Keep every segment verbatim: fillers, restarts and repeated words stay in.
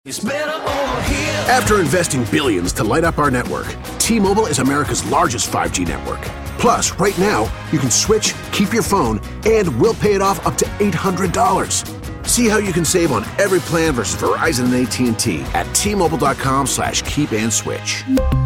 It's better over here. After investing billions to light up our network, T-Mobile is America's largest five G network. Plus, right now, you can switch, keep your phone, and we'll pay it off up to eight hundred dollars. See how you can save on every plan versus Verizon and A T and T at T-Mobile.com slash keep and switch.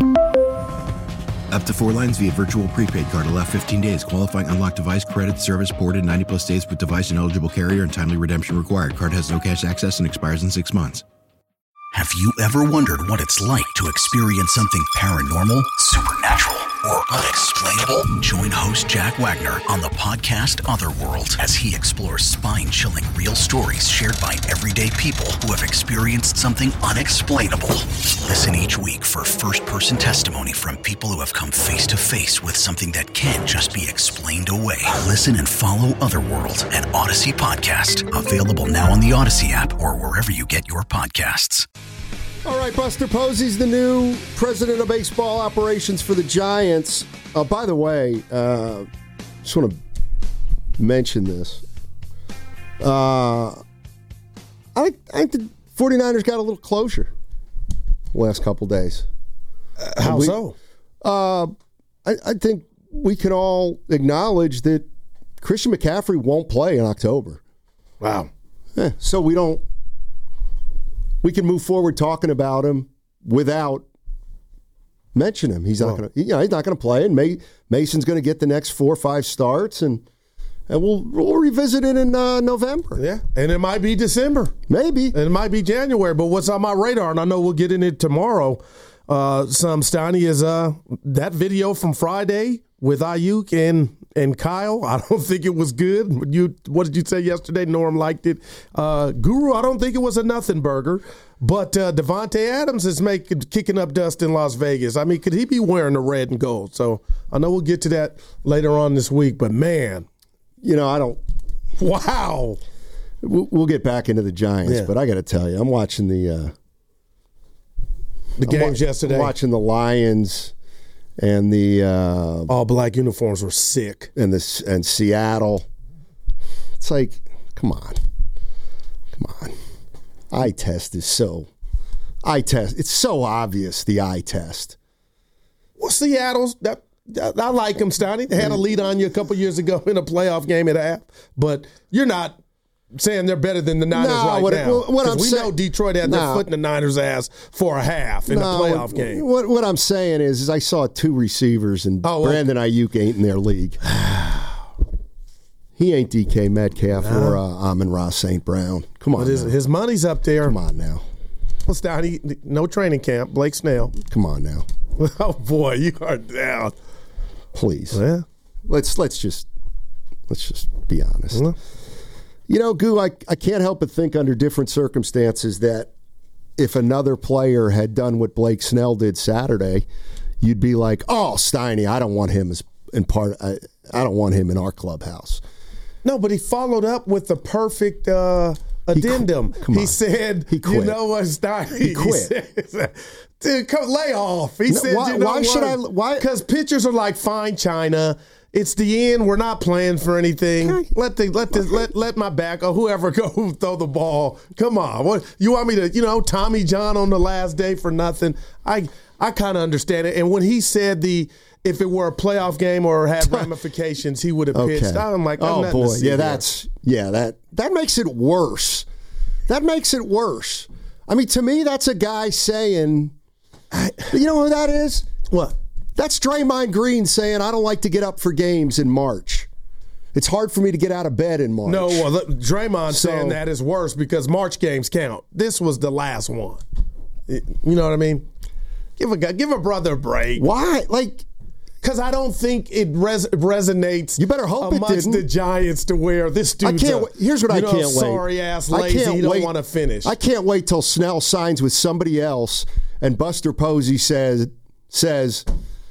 Up to four lines via virtual prepaid card. Allow fifteen days. Qualifying unlocked device credit service ported ninety plus days with device and eligible carrier and timely redemption required. Card has no cash access and expires in six months. Have you ever wondered what it's like to experience something paranormal, supernatural, or unexplainable? Join host Jack Wagner on the podcast Otherworld as he explores spine-chilling real stories shared by everyday people who have experienced something unexplainable. Listen each week for first-person testimony from people who have come face-to-face with something that can't just be explained away. Listen and follow Otherworld, an Odyssey podcast. Available now on the Odyssey app or wherever you get your podcasts. All right, Buster Posey's the new president of baseball operations for the Giants. Uh, by the way, uh, just want to mention this. Uh, I think, I think the 49ers got a little closure the last couple days. Uh, how we, so? Uh, I, I think we can all acknowledge that Christian McCaffrey won't play in October. Wow. Yeah, so we don't. We can move forward talking about him without mentioning him. He's not going to. You know, he's not going to play, and May, Mason's going to get the next four or five starts, and and we'll we'll revisit it in uh, November. Yeah, and it might be December, maybe, and it might be January. But what's on my radar, and I know we'll get in it tomorrow. Uh, some Steiny is uh that video from Friday with Ayuk and and Kyle. I don't think it was good. You what did you say yesterday? Norm liked it. Uh, Guru, I don't think it was a nothing burger. But uh, Devontae Adams is making kicking up dust in Las Vegas. I mean, could he be wearing the red and gold? So I know we'll get to that later on this week. But man, you know, I don't. Wow. We'll, we'll get back into the Giants, yeah. But I got to tell you, I'm watching the uh, the games wa- yesterday. Watching the Lions. And the uh, all black uniforms were sick. And this and Seattle. It's like, come on, come on. Eye test is so. Eye test. It's so obvious. The eye test. Well, Seattle's that. I like them, Steiny. They had a lead on you a couple years ago in a playoff game at half, but you're not saying they're better than the Niners no, right what, now. What I'm we say- know Detroit had no. their foot in the Niners' ass for a half in no, a playoff what, game. What, what I'm saying is, is I saw two receivers, and oh, Brandon well. Ayuk ain't in their league. He ain't D K Metcalf no. or uh, Amon-Ra Saint Brown. Come on, his, his money's up there. Come on now. Well, Steiny, no training camp. Blake Snell. Come on now. Oh boy, you are down. Please, yeah. Let's let's just let's just be honest. Mm-hmm. You know, Goo, I, I can't help but think under different circumstances that if another player had done what Blake Snell did Saturday, you'd be like, oh, Steiny, I don't want him as in part. I, I don't want him in our clubhouse. No, but he followed up with the perfect uh, addendum. He, he said, he quit. You know what, Steiny? He quit. He said, dude, come lay off. He no, said, why, you know why what? should I? Why? Because pitchers are like fine china. It's the end. We're not playing for anything. Okay. Let the let the let let my back or whoever go throw the ball. Come on. What you want me to? You know, Tommy John on the last day for nothing. I I kind of understand it. And when he said the if it were a playoff game or had ramifications, he would have okay. pitched. I'm like, oh boy, yeah, there. that's yeah that that makes it worse. That makes it worse. I mean, to me, that's a guy saying, I, you know who that is? What? That's Draymond Green saying, I don't like to get up for games in March. It's hard for me to get out of bed in March. No, well, look, Draymond so, saying that is worse because March games count. This was the last one. You know what I mean? Give a give a brother a break. Why? Like, because I don't think it res- resonates. You better hope amongst it didn't. the Giants to where this dude's I can't. a, Here's what I know, can't wait. Sorry ass lazy. He don't want to finish. I can't wait till Snell signs with somebody else and Buster Posey says says.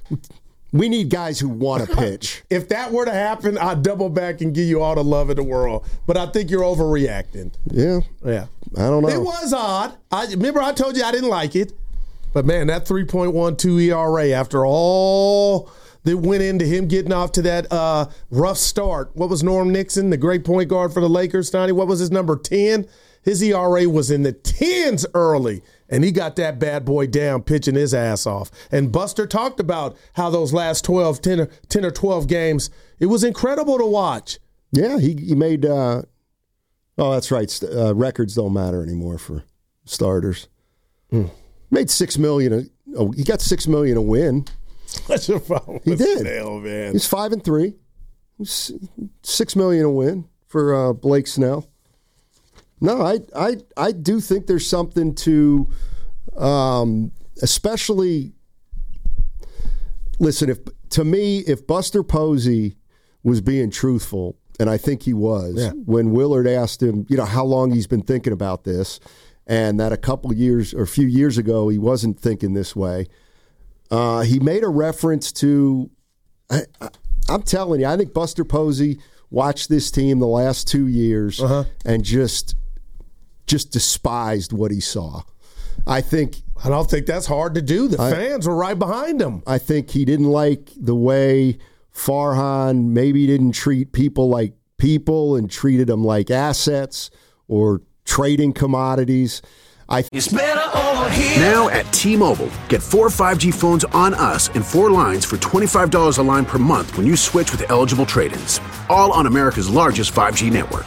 We need guys who want to pitch. If that were to happen, I'd double back and give you all the love in the world. But I think you're overreacting. Yeah. Yeah. I don't know. It was odd. I remember I told you I didn't like it. But, man, that three point one two E R A after all that went into him getting off to that uh, rough start. What was Norm Nixon, the great point guard for the Lakers, Donnie? What was his number, ten? his E R A was in the tens early, and he got that bad boy down, pitching his ass off. And Buster talked about how those last twelve, ten, or, ten or twelve games, it was incredible to watch. Yeah, he, he made uh, – oh, that's right. Uh, records don't matter anymore for starters. Mm. Made six million dollars. A, oh, he got six million dollars a win. That's a problem. He did. Snell, man. He's five and three. He's six million dollars a win for uh, Blake Snell. No, I, I, I do think there's something to, um, especially. Listen, if to me, if Buster Posey was being truthful, and I think he was, yeah. when Willard asked him, you know, how long he's been thinking about this, and that a couple years or a few years ago he wasn't thinking this way. Uh, he made a reference to. I, I, I'm telling you, I think Buster Posey watched this team the last two years uh-huh. and just just despised what he saw. I think I don't think that's hard to do. The I, fans were right behind him. I think he didn't like the way Farhan maybe didn't treat people like people and treated them like assets or trading commodities. I th- it's better over here. Now at T-Mobile, get four five G phones on us and four lines for twenty-five dollars a line per month when you switch with eligible trade-ins. All on America's largest five G network.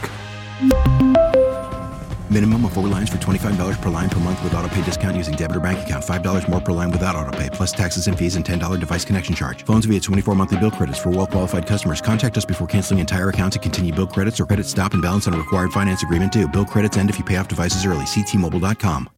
Minimum of four lines for twenty-five dollars per line per month with autopay discount using debit or bank account. five dollars more per line without autopay, plus taxes and fees and ten dollars device connection charge. Phones via twenty-four monthly bill credits for well-qualified customers. Contact us before canceling entire account to continue bill credits or credit stop and balance on a required finance agreement due. Bill credits end if you pay off devices early. See T Mobile dot com.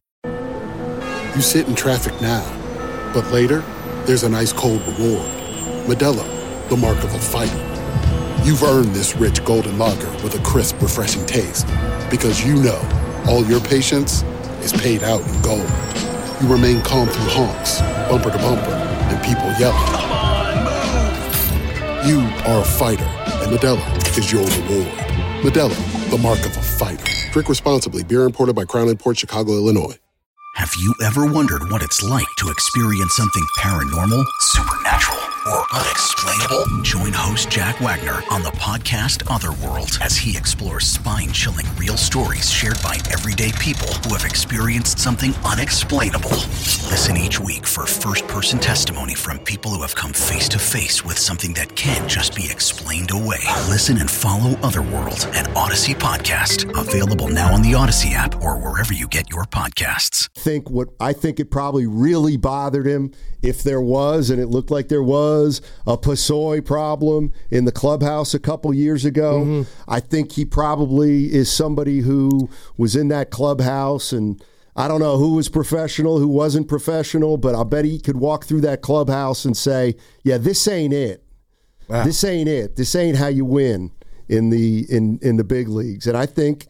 You sit in traffic now, but later, there's an ice-cold reward. Modelo, the mark of a fighter. You've earned this rich golden lager with a crisp, refreshing taste. Because you know all your patience is paid out in gold. You remain calm through honks, bumper to bumper, and people yelling. Come on, move! You are a fighter, and Modelo is your reward. Modelo, the mark of a fighter. Drink responsibly. Beer imported by Crown Imports, Chicago, Illinois. Have you ever wondered what it's like to experience something paranormal, supernatural, or unexplainable? Join host Jack Wagner on the podcast Otherworld as he explores spine-chilling real stories shared by everyday people who have experienced something unexplainable. Listen each week for first-person testimony from people who have come face-to-face with something that can't just be explained away. Listen and follow Otherworld, an Odyssey podcast, available now on the Odyssey app or wherever you get your podcasts. Think what I think it probably really bothered him, if there was, and it looked like there was, a Pasoy problem in the clubhouse a couple years ago. Mm-hmm. I think he probably is somebody who was in that clubhouse, and I don't know who was professional, who wasn't professional, but I'll bet he could walk through that clubhouse and say, yeah, this ain't it. Wow. This ain't it. This ain't how you win in the in, in the big leagues. And I think,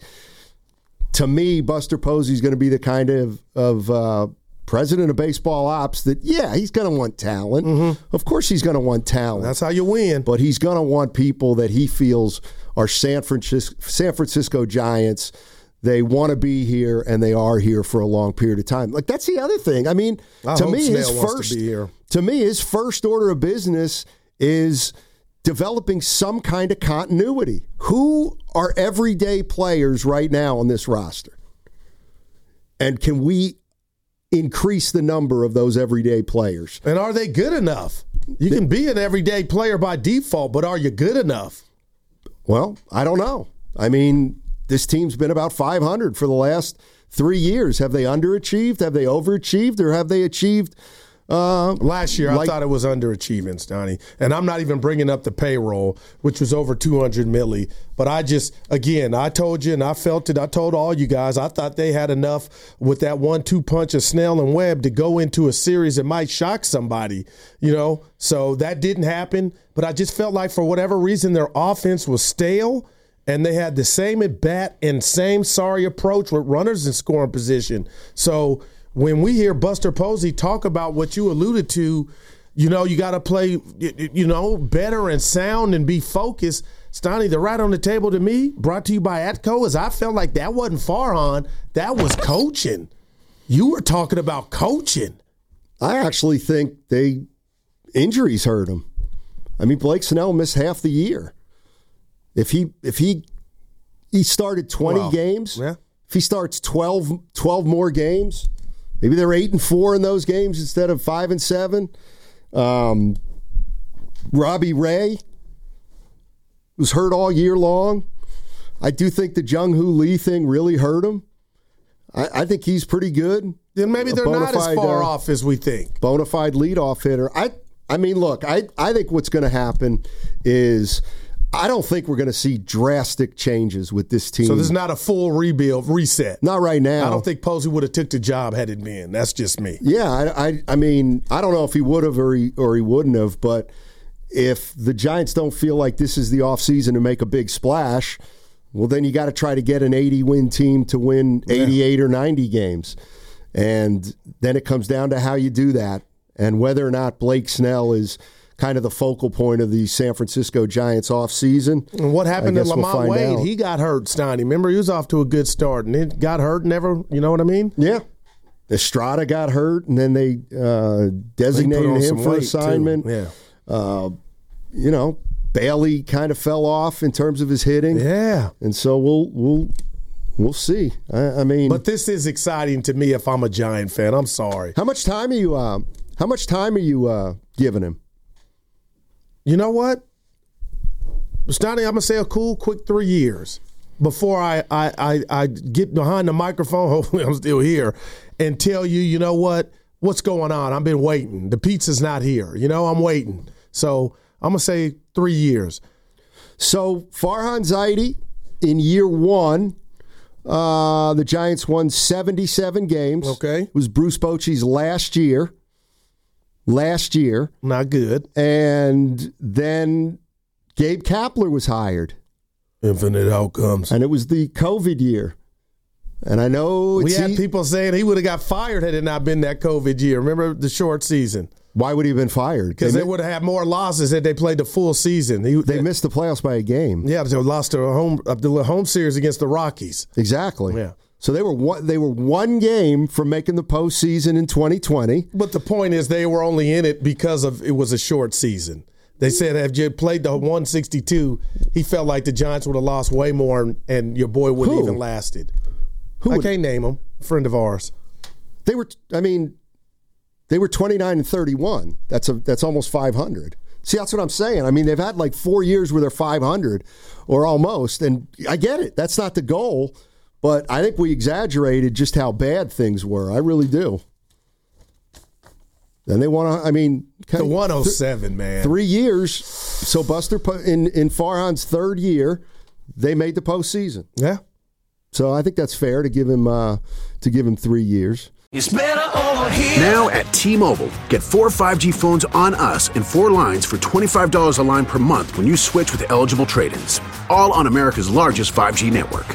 to me, Buster Posey is going to be the kind of, of uh, president of baseball ops that, yeah, he's going to want talent. Mm-hmm. Of course he's going to want talent. That's how you win. But he's going to want people that he feels are San Francisco, San Francisco Giants. They want to be here, and they are here for a long period of time. Like, that's the other thing. I mean, I to hope me, Snell his wants first to be here. to me, his first order of business is developing some kind of continuity. Who are everyday players right now on this roster? And can we increase the number of those everyday players? And are they good enough? You can be an everyday player by default, but are you good enough? Well, I don't know. I mean, this team's been about five hundred for the last three years. Have they underachieved? Have they overachieved? Or have they achieved? Uh, Last year, like, I thought it was underachievements, Donnie. And I'm not even bringing up the payroll, which was over two hundred milli. But I just, again, I told you and I felt it. I told all you guys, I thought they had enough with that one two punch of Snell and Webb to go into a series that might shock somebody, you know. So that didn't happen. But I just felt like for whatever reason, their offense was stale. And they had the same at bat and same sorry approach with runners in scoring position. So when we hear Buster Posey talk about what you alluded to, you know, you got to play, you know, better and sound and be focused. Stoney, the right on the table to me, brought to you by Atco, is I felt like that wasn't Farhan. That was coaching. You were talking about coaching. I actually think they injuries hurt him. I mean, Blake Snell missed half the year. If he if he he started twenty well, games, yeah. if he starts twelve, twelve more games, maybe they're eight and four in those games instead of five and seven. Um, Robbie Ray was hurt all year long. I do think the Jung-Hoo Lee thing really hurt him. I, I think he's pretty good. Then maybe they're not as far uh, off as we think. Bona fide leadoff hitter. I I mean, look, I, I think what's going to happen is I don't think we're going to see drastic changes with this team. So there's not a full rebuild, reset. Not right now. I don't think Posey would have took the job had it been. That's just me. Yeah, I, I, I mean, I don't know if he would have or he, or he wouldn't have, but if the Giants don't feel like this is the offseason to make a big splash, well, then you got to try to get an eighty-win team to win eighty-eight yeah. or ninety games. And then it comes down to how you do that and whether or not Blake Snell is kind of the focal point of the San Francisco Giants offseason. And what happened to Lamont we'll Wade? out. He got hurt, Steiny. Remember, he was off to a good start, and it got hurt never, you know what I mean? Yeah. Estrada got hurt, and then they uh, designated him for assignment. Too. Yeah. Uh, you know, Bailey kind of fell off in terms of his hitting. Yeah. And so we'll we'll we'll see. I, I mean, but this is exciting to me if I'm a Giant fan. I'm sorry. How much time are you uh, how much time are you uh, giving him? You know what? Stoney, I'm going to say a cool, quick three years before I, I, I, I get behind the microphone, hopefully I'm still here, and tell you, you know what, what's going on? I've been waiting. The pizza's not here. You know, I'm waiting. So I'm going to say three years. So Farhan Zaidi, in year one, uh, the Giants won seventy-seven games. Okay. It was Bruce Bochy's last year. Last year. Not good. And then Gabe Kapler was hired. Infinite outcomes. And it was the COVID year. And I know we had he, people saying he would have got fired had it not been that COVID year. Remember the short season? Why would he have been fired? Because they, they would have had more losses had they played the full season. He, they, they missed the playoffs by a game. Yeah, they lost a home, the home series against the Rockies. Exactly. Yeah. So they were one, they were one game from making the postseason in twenty twenty. But the point is they were only in it because of it was a short season. They said if you played the one sixty-two, he felt like the Giants would have lost way more and your boy wouldn't Who? even lasted. Who I would, can't name him. A friend of ours. They were, I mean, they were twenty-nine and thirty-one. That's a that's almost five hundred. See, that's what I'm saying. I mean, they've had like four years where they're five hundred or almost, and I get it. That's not the goal. But I think we exaggerated just how bad things were. I really do. And they want to, I mean. The one oh seven, th- man. Three years. So Buster, in, in Farhan's third year, they made the postseason. Yeah. So I think that's fair to give him uh, to give him three years. It's better over here. Now at T-Mobile, get four five G phones on us and four lines for twenty-five dollars a line per month when you switch with eligible trade-ins. All on America's largest five G network.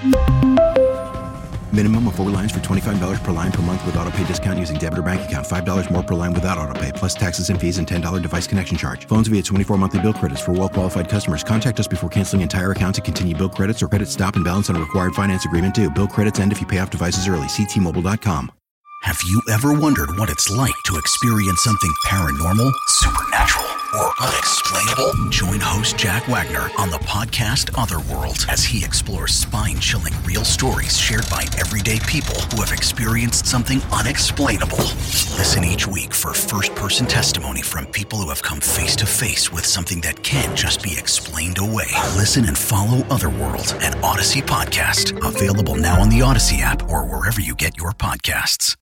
Minimum of four lines for twenty-five dollars per line per month with auto pay discount using debit or bank account. five dollars more per line without auto pay, plus taxes and fees and ten dollars device connection charge. Phones via twenty-four monthly bill credits for well-qualified customers. Contact us before canceling entire account to continue bill credits or credit stop and balance on a required finance agreement due. Bill credits end if you pay off devices early. See T Mobile dot com. Have you ever wondered what it's like to experience something paranormal, supernatural, or unexplainable? Join host Jack Wagner on the podcast Otherworld as he explores spine-chilling real stories shared by everyday people who have experienced something unexplainable. Listen each week for first-person testimony from people who have come face-to-face with something that can't just be explained away. Listen and follow Otherworld, an Odyssey podcast, available now on the Odyssey app or wherever you get your podcasts.